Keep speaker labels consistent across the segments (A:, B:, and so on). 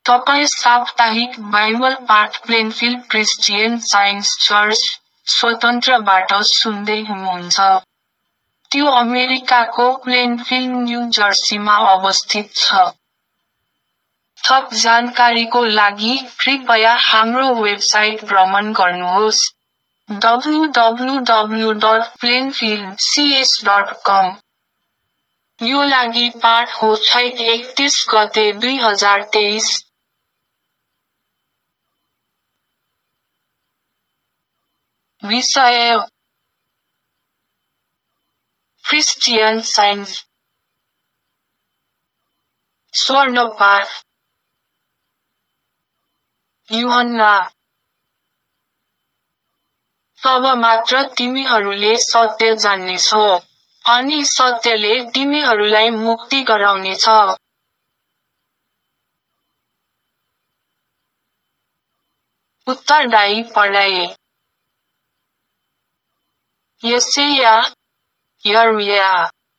A: तपाईं साप्ताहिक बाइबल पाठ प्लेनफिल्ड क्रिस्चियन साइन्स चर्च, स्वतन्त्रबाट सुन्दै हुनुहुन्छ। त्यो अमेरिकाको प्लेनफिल्ड न्यू जर्सीमा अवस्थित छ। थप जानकारीको लागि कृपया हाम्रो वेबसाइट भ्रमण गर्नुहोस् www.plainfieldcs.com। यो लागि पाठ हो चैत 31 गते 2023। विषय: क्रिस्चियन साइन्स। स्वर्ण पाठ। यूहन्ना। तब मात्र तिमीहरूले सत्य जान्नेछौ, अनि सत्यले तिमीहरूलाई मुक्ति गराउनेछ। उत्तरदायी पढाइ। यशाया, यर्मिया।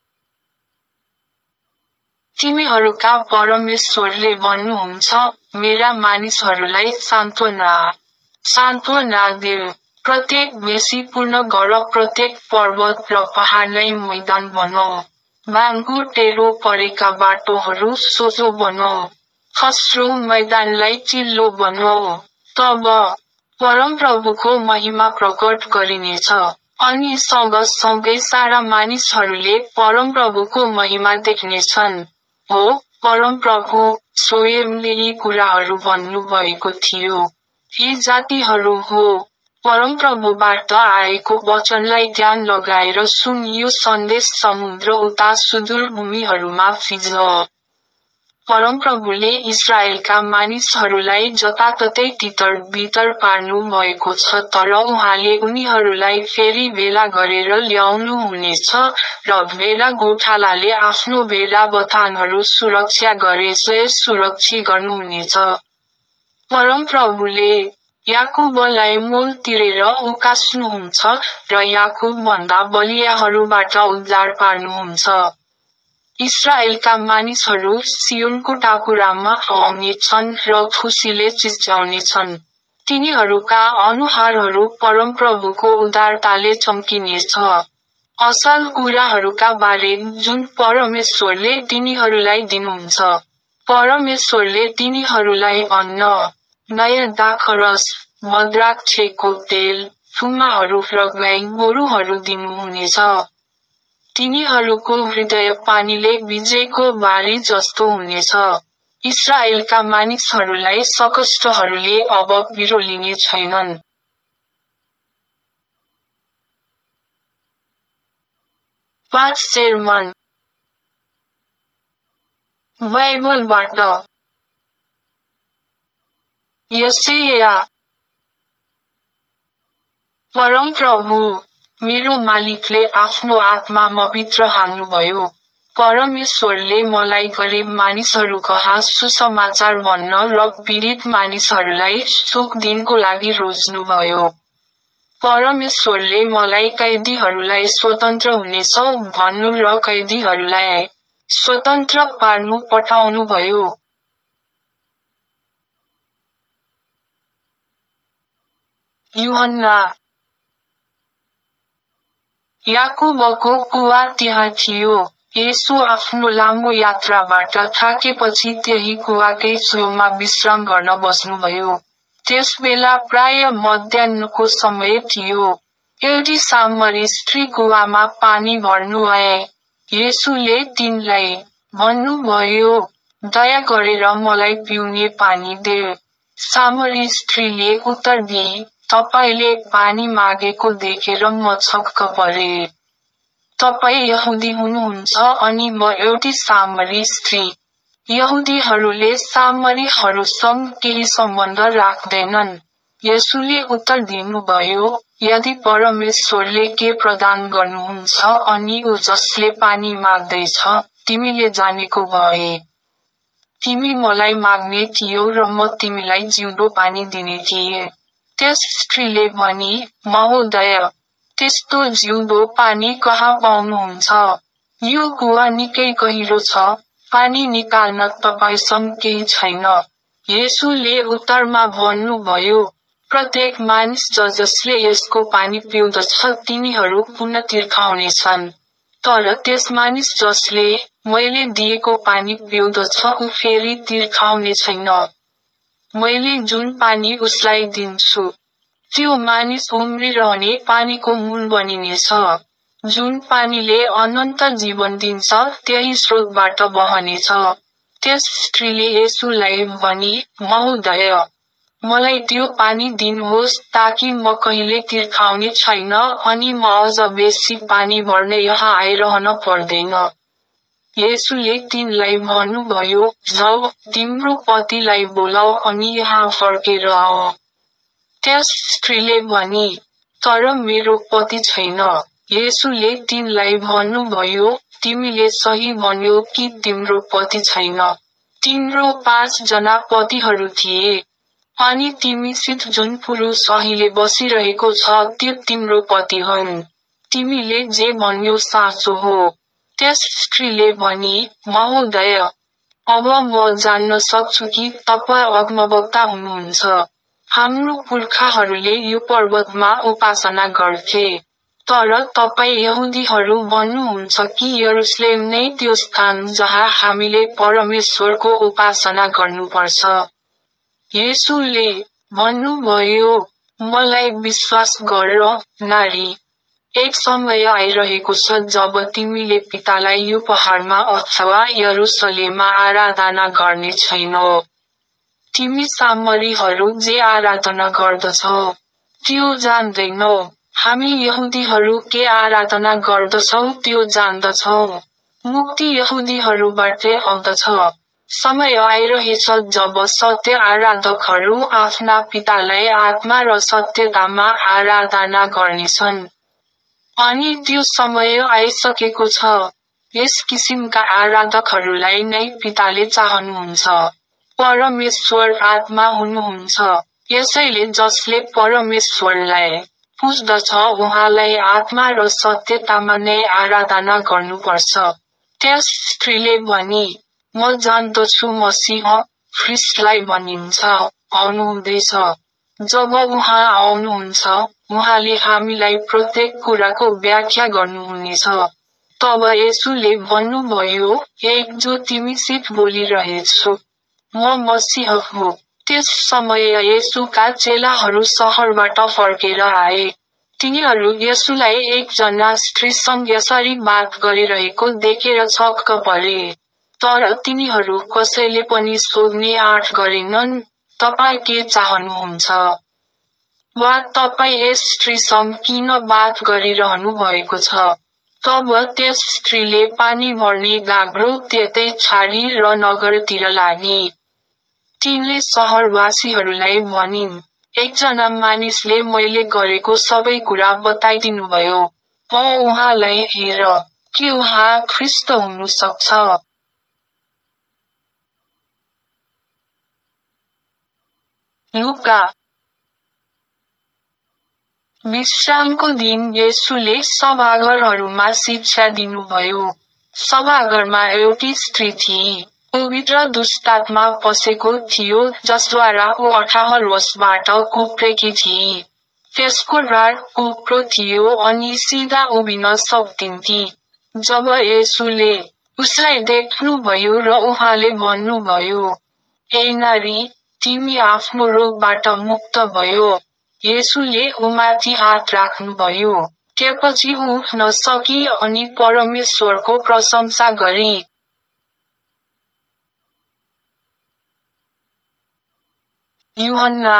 A: तिमीहरूका परमेश्वरले भन्नुहुन्छ, मेरा मानिसहरूलाई सान्त्वना देऊ। प्रत्येक वेशीपूर्ण गर, प्रत्येक पर्वत र पहाडलाई मैदान बनाऊ। बाङ्गो टेढो परेका बाटोहरू सोझो बनाऊ। खस्रो मैदानलाई चिल्लो बनाऊ। तब परमप्रभुको महिमा प्रकट गरिनेछ, अनि सँगसँगै सारा मानिसहरूले परमप्रभुको महिमा देख्नेछन्। हो, परमप्रभु स्वयंले यी कुराहरू भन्नुभएको थियो। यी जातिहरू हो, परमप्रभुबाट आएको वचनलाई ध्यान लगाएर सुन, यो सन्देश समुद्र उता सुदूर भूमिहरूमा फिंज। परमप्रभुले इस्राएलका मानिसहरूलाई जताततै तितर-बितर पार्नु भएको छ, तर उहाँले उनीहरूलाई फेरि भेला गरेर ल्याउनु हुनेछ, र भेला गोठालाले आफ्नो भेला बथानहरू सुरक्षा गरेजै सुरक्षित गर्नुहुनेछ। परमप्रभुले याकुबलाई मोल तिरेर उकास्नुहुन्छ, र याकुबभन्दा बलियाहरूबाट उद्धार पार्नुहुन्छ। इस्राएलका मानिसहरू सियोनको टाकुरामा आउनेछन् र खुसीले चिच्याउनेछन्। तिनीहरूका अनुहारहरू परमप्रभुको उदारताले चम्किनेछ। असल कुराहरूका बारे जुन परमेश्वरले तिनीहरूलाई दिनुहुन्छ। परमेश्वरले तिनीहरूलाई अन्न, नयाँ दाखरस, मद्राक्षको तेल, थुमाहरू र गाई-गोरुहरू दिनुहुनेछ। तिनीहरूको हृदय पानीले भिजेको बारी जस्तो हुनेछ। इस्राएलका मानिसहरूलाई सकष्टहरूले अब पिरोलिने छैनन्। पाठ सेर्मन। बाइबलबाट यशाया। परमप्रभु, मेरो मालिकले आफ्नो आत्मा भित्र हाल्नुभयो। परमेश्वरले मलाई गरिब मानिसहरूकहाँ सुसमाचार भन्न र पीडित मानिसहरूलाई सुख दिनको लागि रोज्नुभयो। परमेश्वरले मलाई कैदीहरूलाई स्वतन्त्र हुनेछौ भन्नु र कैदीहरूलाई स्वतन्त्र पार्नु पठाउनुभयो। यूहन्ना। याकुबको कुवा त्यहाँ थियो। येशू आफ्नो लामो यात्राबाट थाकेपछि त्यही कुवाकै छेउमा विश्राम गर्न बस्नुभयो। त्यसबेला प्राय मध्याह्नको समय थियो। एउटी सामरी स्त्री कुवामा पानी भर्नु आए। येशूले तिनलाई भन्नुभयो, दया गरेर मलाई पिउने पानी देऊ। सामरी स्त्रीले उत्तर दिई, तपाईले पानी मागेको देखेर म छक्क परे। तपाईँ यहुदी हुनुहुन्छ अनि म एउटी सामरी स्त्री। यहुदीहरूले सामरीहरूसँग केही सम्बन्ध राख्दैनन्। येशूले उत्तर दिनुभयो, यदि परमेश्वरले के प्रदान गर्नुहुन्छ अनि ऊ जसले पानी माग्दैछ, तिमीले जानेको भए तिमी मलाई माग्ने थियौ र म तिमीलाई जिउँदो पानी दिने थिएँ। त्यस स्त्रीले भनी, महोदय, त्यस्तो जिउँदो पानी कहाँ पाउनुहुन्छ? यो कुवा निकै गहिरो छ, पानी निकाल्न तपाईसँग केही छैन। येशूले उत्तरमा भन्नुभयो, प्रत्येक मानिस जसले यसको पानी पिउँदछ तिनीहरू पुनः तिर्खाउनेछन्। तर त्यस मानिस जसले मैले दिएको पानी पिउँदछ ऊ फेरि तिर्खाउने छैन। मैले जुन पानी उसलाई दिन्छु त्यो मानिस उम्रिरहने पानीको मूल बनिनेछ। जुन पानीले अनन्त जीवन दिन्छ त्यही स्रोतबाट बहनेछ। त्यस स्त्रीले येशूलाई भनी, महोदय, मलाई त्यो पानी दिनुहोस् ताकि म कहिले तिर्खाउने छैन अनि म अझ बेसी पानी भर्ने यहाँ आइरहन पर्दैन। येशूले तिनलाई भन्नुभयो, जाऊ, तिम्रो पतिलाई बोलाऊ अनि यहाँ फर्केर आऊ। त्यस स्त्रीले भनी, तर मेरो पति छैन। येशूले तिनलाई भन्नुभयो, तिमीले सही भन्यौ कि तिम्रो पति छैन। तिम्रो 5 जना पतिहरू थिए। अनि तिमीसित जुन पुरुष अहिले बसिरहेको छ त्यो तिम्रो पति हुन्। तिमीले जे भन्यौ साँचो हो। त्यस स्त्रीले भनी, महोदय, अब म जान्न सक्छु कि तपाईँ अगमवक्ता हुनुहुन्छ। हाम्रो पुर्खाहरूले यो पर्वतमा उपासना गर्थे। तर तपाईँ यहुदीहरू भन्नुहुन्छ कि यरुसलेम नै त्यो स्थान जहाँ हामीले परमेश्वरको उपासना गर्नुपर्छ। येशूले भन्नुभयो, मलाई विश्वास गर, नारी। एक समय आइरहेको छ जब तिमीले पितालाई यो पहाडमा अथवा यरुसलेममा आराधना गर्ने छैनौ। तिमी सामरीहरू जे आराधना गर्दछौ त्यो जान्दैनौ। हामी यहुदीहरू के आराधना गर्दछौ त्यो जान्दछौ। मुक्ति यहुदीहरूबाटै आउँदछ। समय आइरहेछ जब सत्य आराधकहरू आफ्ना पितालाई आत्मा र सत्यतामा आराधना गर्नेछन्। अनि त्यो समय आइसकेको छ। यस किसिमका आराधकहरूलाई नै पिताले चाहनुहुन्छ। परमेश्वर आत्मा हुनुहुन्छ। यसैले जसले परमेश्वरलाई पुज्दछ उहाँलाई आत्मा र सत्यतामा नै आराधना गर्नुपर्छ। त्यस स्त्रीले भनी, म जान्दछु मसीह, ख्रिस्टलाई भनिन्छ, आउनुहुँदैछ। जब उहाँ आउनुहुन्छ उहाँले हामीलाई प्रत्येक कुराको व्याख्या गर्नुहुनेछ। तब येशूले भन्नुभयो, एक जो तिमीसित बोलिरहेछु, म मसीह हुँ। त्यस समय येशूका चेलाहरू सहरबाट फर्केर आए। तिनीहरू येशूलाई एकजना स्त्रीसँग यसरी बात गरिरहेको देखेर छक्क परे। तर तिनीहरू कसैले पनि सोध्ने आँट गरेनन्, तपाईँ के चाहनुहुन्छ? वा तपाईँ यस स्त्रीसँग किन बात गरिरहनु भएको छ? तब त्यस स्त्रीले पानी भर्ने गाग्रो त्यतै छाडी र नगरतिर लागि। तिनले सहरवासीहरूलाई भनिन्, एकजना मानिसले मैले गरेको सबै कुरा बताइदिनुभयो। उहाँलाई हेर, के उहाँ ख्रिस्ट हुनु सक्छ? लुका। विश्रामको दिन येशूले सभाघरहरूमा शिक्षा दिनुभयो। सभाघरमा एउटी स्त्री थिई। ऊभित्र दुष्टात्मा पसेको थियो जसद्वारा ऊ 18 वर्षबाट कुप्रेकी थिई। त्यसको राड कुप्रो थियो अनि सिधा उभिन सक्दिन्थी। जब येशूले उसलाई देख्नुभयो र उहाँले भन्नुभयो, ए नारी, तिमी आफ्नो रोगबाट मुक्त भयो। येशूले उमाथि हात राख्नुभयो। त्यसपछि ऊ उठ्न सकी अनि परमेश्वरको प्रशंसा गरी। यूहन्ना।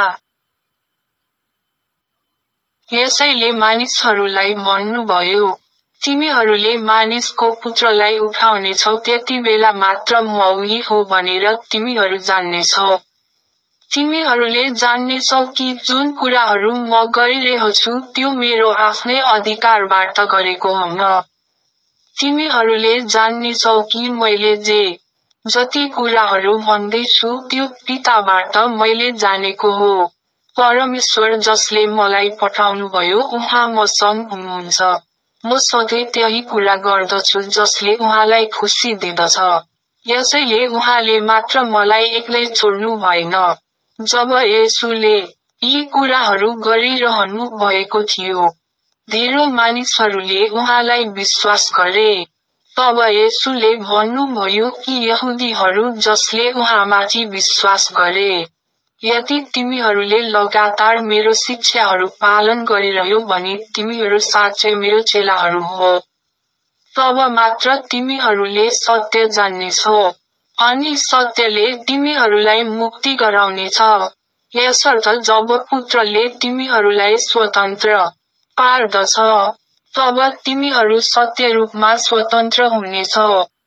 A: यसैले मानिसहरूलाई भन्नुभयो, तिमीहरूले मानिसको पुत्रलाई उठाउनेछौ त्यति बेला मात्र म उही हो भनेर तिमीहरू जान्नेछौ। तिमीहरूले जान्नेछौ कि जुन कुराहरू म गरिरहेछु त्यो मेरो आफ्नै अधिकारबाट गरेको हुन। तिमीहरूले जान्नेछौ कि मैले जे जति कुराहरू भन्दैछु त्यो पिताबाट मैले जानेको हो। परमेश्वर जसले मलाई पठाउनुभयो उहाँ मसँग हुनुहुन्छ। म सधैँ त्यही कुरा गर्दछु जसले उहाँलाई खुसी दिँदछ। यसैले उहाँले मात्र मलाई एक्लै छोड्नु भएन। जब येशूले यी कुराहरू गरिरहनु भएको थियो, धेरै मानिसहरूले उहाँलाई विश्वास गरे। तब येशूले भन्नुभयो कि यहुदीहरू जसले उहाँमाथि विश्वास गरे, यदि तिमीहरूले लगातार मेरो शिक्षाहरू पालन गरिरह्यौ भने तिमीहरू साँच्चै मेरो चेलाहरू हो। तब मात्र तिमीहरूले सत्य जान्नेछौ, अनि सत्यले तिमीहरूलाई मुक्ति गराउनेछ। यसर्थ जब पुत्रले तिमीहरूलाई स्वतन्त्र पार्दछ, तब तिमीहरू सत्य रूपमा स्वतन्त्र हुनेछौ।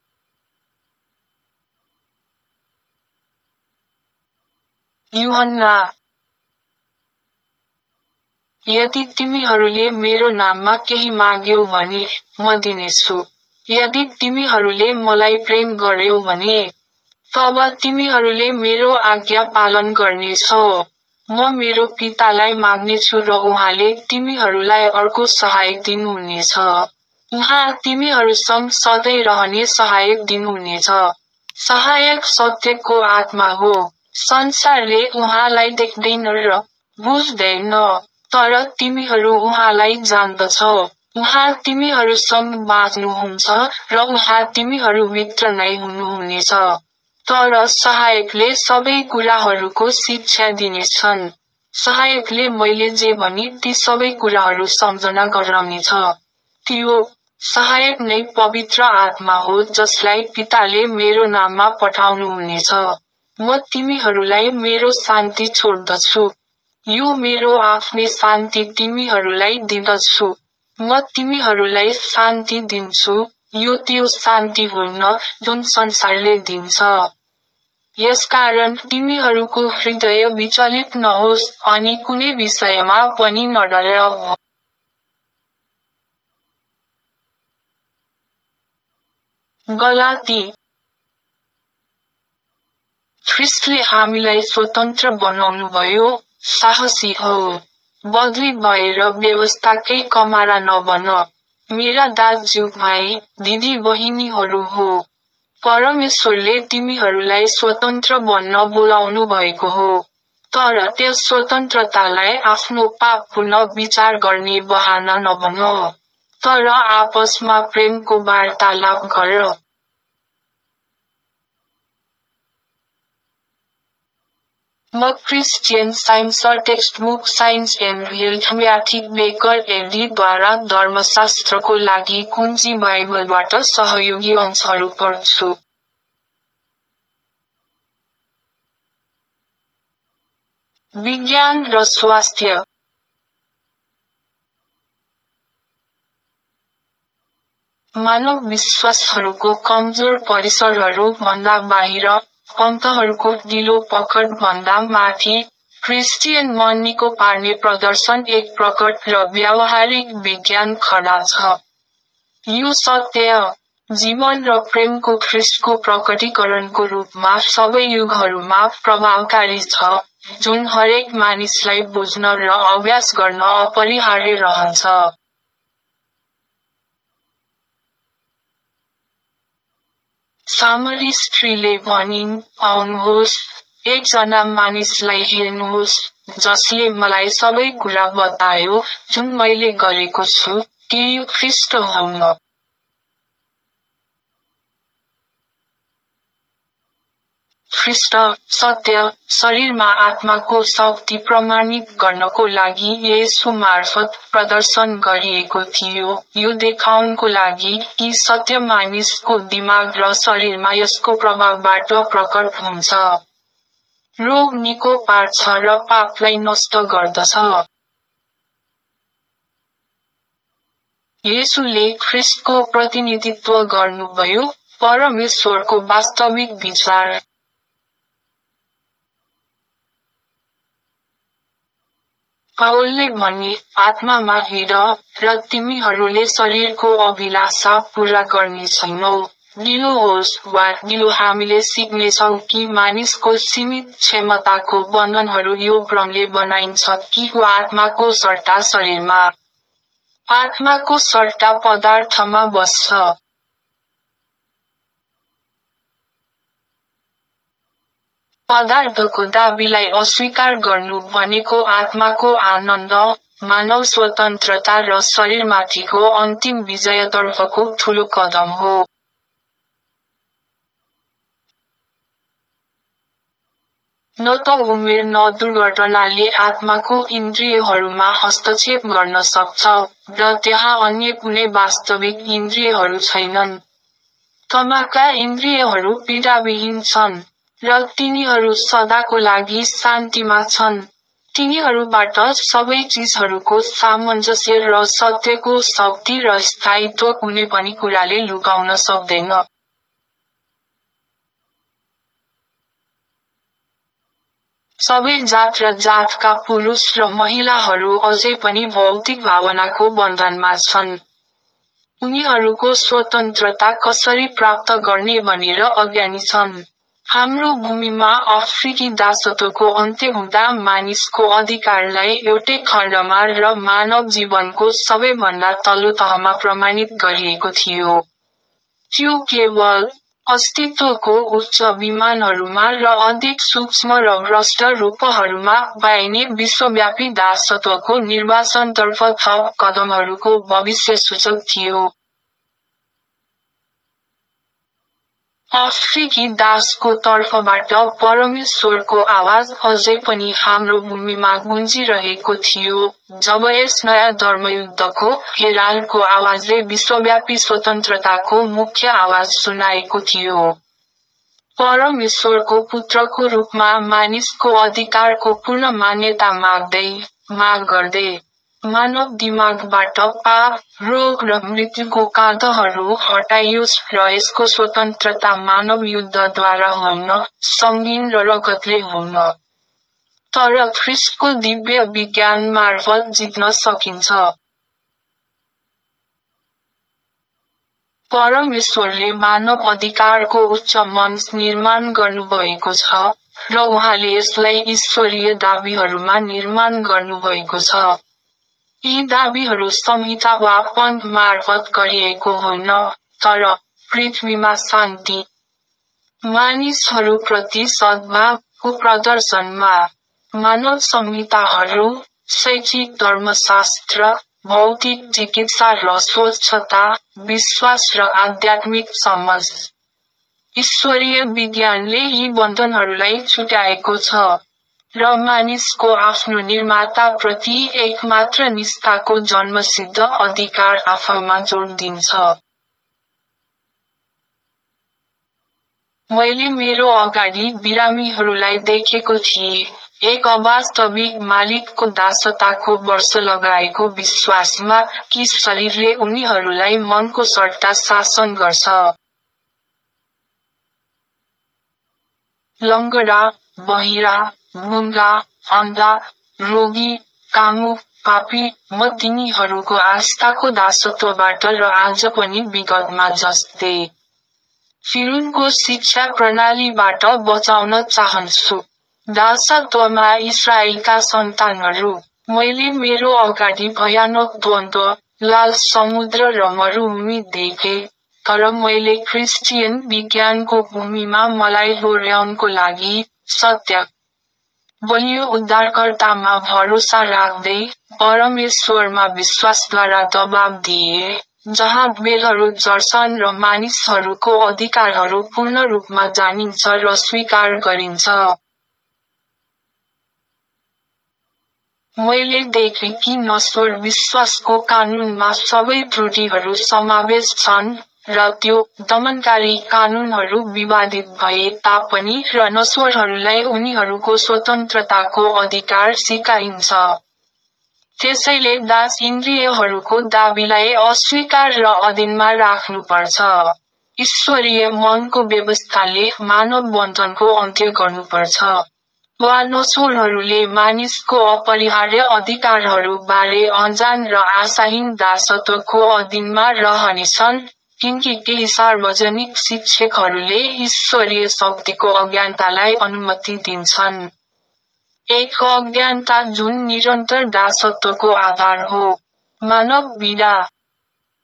A: यूहन्ना, यदि तिमीहरूले मेरो नाममा केही माग्यौ भने म दिनेछु। यदि तिमीहरूले मलाई प्रेम गर्यौ भने, तब तिमीहरूले मेरो आज्ञा पालन गर्नेछौ। म मेरो पितालाई माग्नेछु र उहाँले तिमीहरूलाई अर्को सहायक दिनुहुनेछ। उहाँ तिमीहरूसँग सधैँ रहने सहायक दिनुहुनेछ। सहायक सत्यको आत्मा हो। संसारले उहाँलाई देख्दैन र बुझ्दैन, तर तिमीहरू उहाँलाई जान्दछौ। उहाँ तिमीहरूसँग बाँच्नुहुन्छ र उहाँ तिमीहरूभित्र नै हुनुहुनेछ। तर सहायकले सबै कुराहरूको शिक्षा दिनेछन्। सहायकले मैले जे भने ती सबै कुराहरू सम्झना गराउनेछ। त्यो सहायक नै पवित्र आत्मा हो जसलाई पिताले मेरो नाममा पठाउनुहुनेछ। म तिमीहरूलाई मेरो शान्ति छोड्दछु। यो मेरो आफ्नै शान्ति तिमीहरूलाई दिँदछु। म तिमीहरूलाई शान्ति दिन्छु, यो त्यो शान्ति होइन जुन संसारले दिन्छ। यसकारण तिमीहरूको हृदय विचलित नहोस् अनि कुनै विषयमा पनि नडराऊ। गलाती, ख्रिस्टले हामीलाई स्वतन्त्र बनाउनुभयो, साहसी हौ। बदली भएर व्यवस्थाकै कमारा नबन। मेरा दाजुभाइ, दिदी बहिनीहरू हो। परमेश्वरले तिमीहरूलाई स्वतन्त्र बन्न बोलाउनु भएको हो। तर त्यस स्वतन्त्रतालाई आफ्नो पापपूर्ण विचार गर्ने बहाना नबन। तर आपसमा प्रेमको वार्तालाप गर। म Christian Science textbook Science and Health म्याथिक बेकर एडीद्वारा धर्मशास्त्रको लागि कुञ्जी बाइबलबाट सहयोगी अंशहरू पढ्छु। विज्ञान र स्वास्थ्य। मानव विश्वासहरूको कमजोर परिसरहरू भन्दा बाहिर, पन्तहरूको ढिलो पकड भन्दा माथि, क्रिस्चियन मन निको पार्ने प्रदर्शन एक प्रकट र व्यावहारिक विज्ञान खडा छ। यो सत्य, जीवन र प्रेमको ख्रिस्टको प्रकटीकरणको रूपमा सबै युगहरूमा प्रभावकारी छ, जुन हरेक मानिसलाई बुझ्न र अभ्यास गर्न अपरिहार्य रहन्छ। सामरी स्त्रीले भनिन्, आउनुहोस्, एकजना मानिसलाई हेर्नुहोस्, जसले मलाई सबै कुरा बतायो, जुन मैले गरेको छु, कि यो ख्रिस्ट हुन्। ख्रिस्ट, सत्य, शरीरमा आत्माको शक्ति प्रमाणित गर्नको लागि येशू मार्फत प्रदर्शन गरिएको थियो, यो देखाउनको लागि कि सत्य मानिसको दिमाग र शरीरमा यसको प्रभावबाट प्रकट हुन्छ। रोग निको पार्छ र पापलाई नष्ट गर्दछ। येशूले ख्रिस्टको प्रतिनिधित्व गर्नुभयो, परमेश्वरको वास्तविक विचार। पावलले भने, आत्मामा हिँड, र तिमीहरूले शरीरको अभिलाषा पूरा गर्ने छैनौ। ढिलो होस् वा ढिलो हामीले सिक्नेछौँ कि मानिसको सीमित क्षमताको बन्धनहरू यो भ्रमले बनाइन्छ कि ऊ आत्माको सट्टा शरीरमा, आत्माको सट्टा पदार्थमा बस्छ। पदार्थको दाबीलाई अस्वीकार गर्नु भनेको आत्माको आनन्द, मानव स्वतन्त्रता र शरीरमाथिको अन्तिम विजयतर्फको ठूलो कदम हो। न त उमेर न दुर्घटनाले आत्माको इन्द्रियहरूमा हस्तक्षेप गर्न सक्छ, र त्यहाँ अन्य कुनै वास्तविक इन्द्रियहरू छैनन्। तमाका इन्द्रियहरू पीडाविहीन छन्, र तिनीहरू सदाको लागि शान्तिमा छन्। तिनीहरूबाट सबै चिजहरूको सामञ्जस्य र सत्यको शक्ति र स्थायित्व कुनै पनि कुराले लुकाउन सक्दैन। सबै जात र जातका पुरुष र महिलाहरू अझै पनि भौतिक भावनाको बन्धनमा छन्। उनीहरूको स्वतन्त्रता कसरी प्राप्त गर्ने भनेर अज्ञानी छन्। हाम्रो भूमिमा अफ्रिकी दासत्वको अन्त्य हुँदा मानिसको अधिकारलाई एउटै खण्डमा र मानव जीवनको सबैभन्दा तल्लो तहमा प्रमाणित गरिएको थियो। त्यो केवल अस्तित्वको उच्च विमानहरूमा र अधिक सूक्ष्म र भ्रष्ट रूपहरूमा पाइने विश्वव्यापी दासत्वको निर्वासनतर्फ थप कदमहरूको भविष्यसूचक थियो। अफ्रिकी दासको तर्फबाट परमेश्वरको आवाज अझै पनि हाम्रो भूमिमा गुन्जिरहेको थियो, जब यस नयाँ धर्मयुद्धको हेराल्डको आवाजले विश्वव्यापी स्वतन्त्रताको मुख्य आवाज सुनाएको थियो। परमेश्वरको पुत्रको रूपमा मानिसको अधिकारको पूर्ण मान्यता माग गर्दै, मानव दिमागबाट पाप, रोग र मृत्युको काँधहरू हटाइयोस् र यसको स्वतन्त्रता मानव युद्धद्वारा हुन, सङ्गीन र रगतले हुन। तर ख्रिस्टको दिव्य विज्ञान मार्फत जित्न सकिन्छ। परमेश्वरले मानव अधिकारको उच्च मञ्च निर्माण गर्नुभएको छ, र उहाँले यसलाई ईश्वरीय दाबीहरूमा निर्माण गर्नुभएको छ। यी दाबीहरू संहिता वा पन्थ मार्फत गरिएको होइन, तर पृथ्वीमा शान्ति, मानिसहरूप्रति सद्भावको प्रदर्शनमा, मानव संहिताहरू, शैक्षिक धर्मशास्त्र, भौतिक चिकित्सा र स्वच्छता, विश्वास र आध्यात्मिक समझ। ईश्वरीय विज्ञानले यी बन्धनहरूलाई छुट्याएको छ, र मानिसको आफ्नो निर्माताप्रति एकमात्र निष्ठाको जन्मसिद्ध अधिकार आफैमा जोड दिन्छ। मैले मेरो अगाडि बिरामीहरूलाई देखेको थिएँ, एक अवास्तविक मालिकको दासताको वर्ष लगाएको विश्वासमा कि शरीरले उनीहरूलाई मनको सट्टा शासन गर्छ। लङ्गडा, बहिरा, गुङ्गा, अन्धा, रोगी, कामुक, पापी, म तिनीहरूको आस्थाको दासत्वबाट र आज पनि विगतमा जस्तै फिरौनको शिक्षा प्रणालीबाट बचाउन चाहन्छु। दासत्वमा इस्राएलका सन्तानहरू, मैले मेरो अगाडि भयानक द्वन्द्व, लाल समुद्र र मरुभूमि देखे, तर मैले क्रिस्चियन विज्ञानको भूमिमा मलाई लोर्याउनको लागि, सत्य, बलियो उद्धारकर्तामा भरोसा राख्दै, परमेश्वरमा विश्वासद्वारा दबाब दिए, जहाँ बेलहरू जर्छन् र मानिसहरूको अधिकारहरू पूर्ण रूपमा जानिन्छ र स्वीकार गरिन्छ। मैले देखेँ कि नश्वर विश्वासको कानूनमा सबै त्रुटिहरू समावेश छन्, र त्यो दमनकारी कानूनहरू विवादित भए तापनि र नश्वरहरूलाई उनीहरूको स्वतन्त्रताको अधिकार सिकाइन्छ। त्यसैले दास इन्द्रियहरूको दाबीलाई अस्वीकार र अधीनमा राख्नुपर्छ। ईश्वरीय मनको व्यवस्थाले मानव बन्धनको अन्त्य गर्नुपर्छ। वा नश्वरहरूले मानिसको अपरिहार्य अधिकारहरू बारे अनजान र आशाहीन दासत्वको अधीनमा रहनेछन्, किनकि केही सार्वजनिक शिक्षकहरूले ईश्वरीय शक्तिको अज्ञानतालाई अनुमति दिन्छन्। एक अज्ञानता जुन निरन्तर दासत्वको आधार हो। मानव पीडा,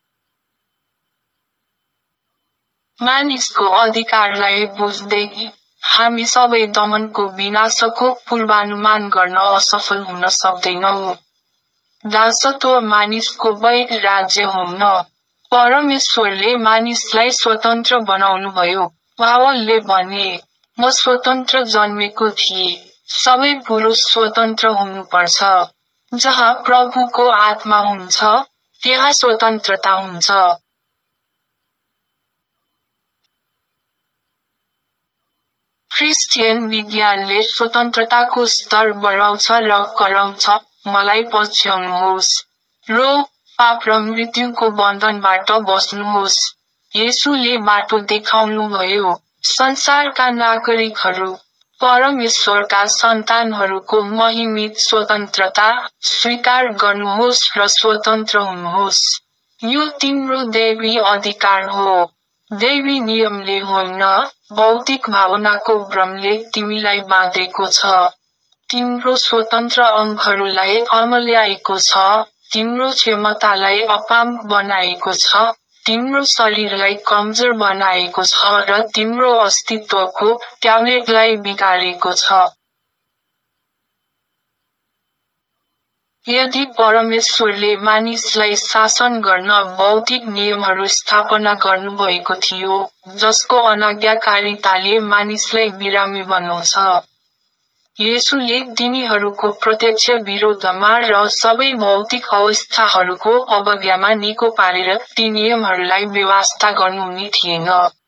A: मानिसको अधिकारलाई बुझ्दै, हामी सबै दमनको विनाशको पूर्वानुमान गर्न असफल हुन सक्दैनौँ। दासत्व मानिसको वैध राज्य हुन्न। परमेश्वरले मानिसलाई स्वतन्त्र बनाउनुभयो। पावलले भने, म स्वतन्त्र जन्मेको थिएँ। सबै पुरुष स्वतन्त्र हुनुपर्छ। जहाँ प्रभुको आत्मा हुन्छ, त्यहाँ स्वतन्त्रता हुन्छ। क्रिस्चियन विज्ञानले स्वतन्त्रताको स्तर बढाउँछ र कराउँछ, मलाई पछ्याउनुहोस्। रोग, पाप र मृत्युको बन्धनबाट बस्नुहोस्। येशूले बाटो देखाउनुभयो। संसारका नागरिकहरू, परमेश्वरका सन्तानहरूको महिमित स्वतन्त्रता स्वीकार गर्नुहोस् र स्वतन्त्र हुनुहोस्। यो तिम्रो दैवी अधिकार हो। दैवी नियमले होइन, भौतिक भावनाको भ्रमले तिमीलाई बाँधेको छ। तिम्रो स्वतन्त्र अङ्गहरूलाई अमल्याएको छ, तिम्रो क्षमतालाई अपाङ्ग बनाएको छ, तिम्रो शरीरलाई कमजोर बनाएको छ र तिम्रो अस्तित्वको ट्याब्लेटलाई बिगारेको छ। यदि परमेश्वरले मानिसलाई शासन गर्न भौतिक नियमहरू स्थापना गर्नुभएको थियो, जसको अनाज्ञाकारिताले मानिसलाई बिरामी बनाउँछ, येशूले तिनीहरूको प्रत्यक्ष विरोधमा र सबै भौतिक अवस्थाहरूको अवज्ञामा निको पारेर ती नियमहरूलाई व्यवस्था गर्नुहुने थिएन।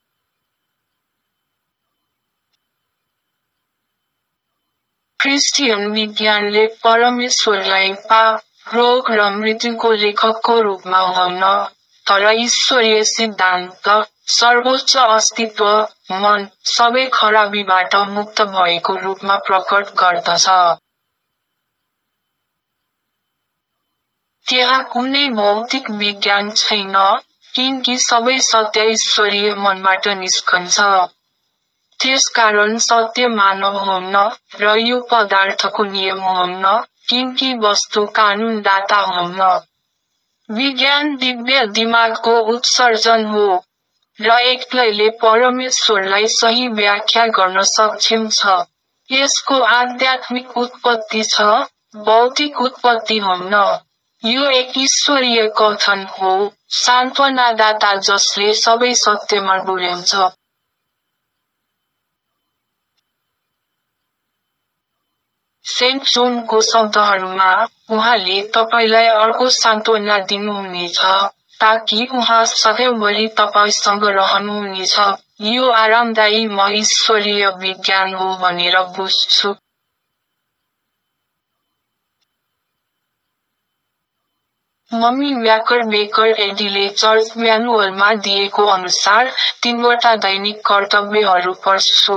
A: क्रिस्चियन विज्ञानले परमेश्वरलाई पाप, रोग र मृत्युको लेखकको रूपमा हुन्न, तर ईश्वरीय सिद्धान्त, सर्वोच्च अस्तित्व, मन, सबै खराबीबाट मुक्त भएको रूपमा प्रकट गर्दछ। त्यहाँ कुनै भौतिक विज्ञान छैन, किनकि सबै सत्य ईश्वरीय मनबाट निस्कन्छ। त्यसकारण सत्य मानव हुन्न, र यो पदार्थको नियम हुन्न, किनकि वस्तु कानुनदाता हुन्न। विज्ञान दिव्य दिमागको उत्सर्जन हो, र एक्लैले परमेश्वरलाई सही व्याख्या गर्न सक्षम छ। यसको आध्यात्मिक उत्पत्ति छ, भौतिक उत्पत्ति हुन्न। यो एक ईश्वरीय कथन हो, सान्त्वनादाता जसले सबै सत्यमा डुल्याउँछ। सेन्ट जोनको शब्दहरूमा, उहाँले तपाईलाई अर्को सान्त्वना दिनुहुनेछ, ताकि उहाँ सधैँभरि तपाईसँग रहनुहुनेछ। यो आरामदायी म ईश्वरीय विज्ञान हो भनेर बुझ्छु। मम्मी व्याकर बेकर एडीले चर्च म्यानुअलमा दिएको अनुसार 3वटा दैनिक कर्तव्यहरू पढ्छु।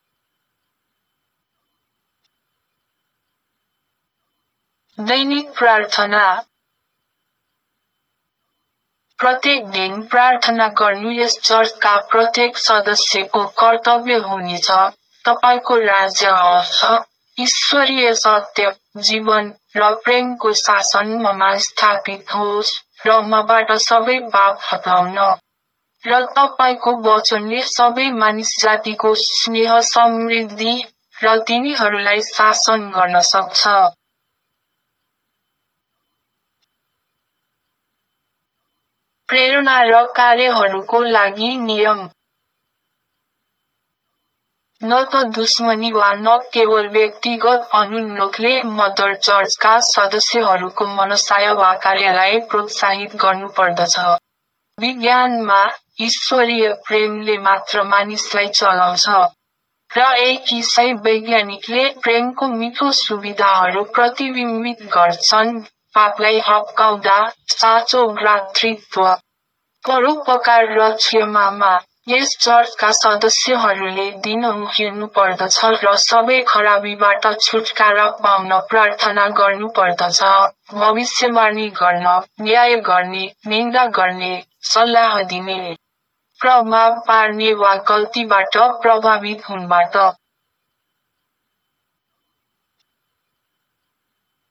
A: दैनिक प्रार्थना। प्रत्येक दिन प्रार्थना गर्नु यस चर्चका प्रत्येक सदस्यको कर्तव्य हुनेछ। तपाईको राज्य आउँछ, ईश्वरीय सत्य, जीवन, र प्रेमको शासन ममा स्थापित होस्, र मबाट सबै पाप हटाउन। र तपाईको वचनले सबै मानिस जातिको स्नेह समृद्धि, र तिनीहरूलाई शासन गर्न सक्छ। प्रेरणा र कार्यहरूको लागि नियम। न त दुश्मनी वा न केवल व्यक्तिगत अनुन्नोखले मदर चर्चका सदस्यहरूको मनसाय वा कार्यलाई प्रोत्साहित गर्नुपर्दछ। विज्ञानमा, ईश्वरीय प्रेमले मात्र मानिसलाई चलाउँछ। र एक ईसाई वैज्ञानिकले प्रेमको मिठो सुविधाहरू प्रतिबिम्बित गर्छन्, पापलाई हप्काउँदा, साँचो भ्रातृत्व, परोपकार र क्षमामा। यस चर्चका सदस्यहरूले दिनहुँ हिँड्नुपर्दछ र सबै खराबीबाट छुटकारा पाउन प्रार्थना गर्नुपर्दछ, भविष्यवाणी गर्न, न्याय गर्ने, निन्दा गर्ने, सल्लाह दिने, प्रभाव पार्ने वा गल्तीबाट प्रभावित हुनबाट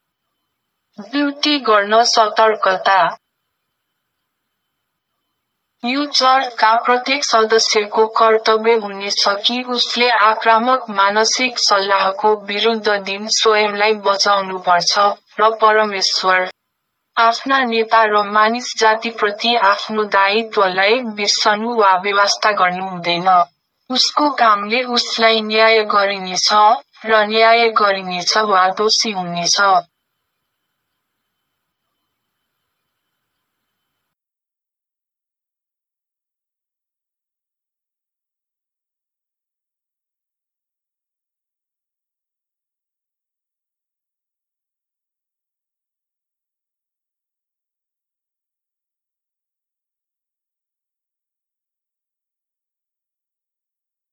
A: ड्युटी गर्न सतर्कता। यो चर्चका प्रत्येक सदस्यको कर्तव्य हुनेछ कि उसले आक्रामक मानसिक सल्लाहको विरुद्ध दिन स्वयंलाई बचाउनुपर्छ, र परमेश्वर, आफ्ना नेता र मानिस जातिप्रति आफ्नो दायित्वलाई बिर्सनु वा बेवास्ता गर्नु हुँदैन। उसको कामले उसलाई न्याय गरिनेछ, र न्याय गरिनेछ वा दोषी हुनेछ।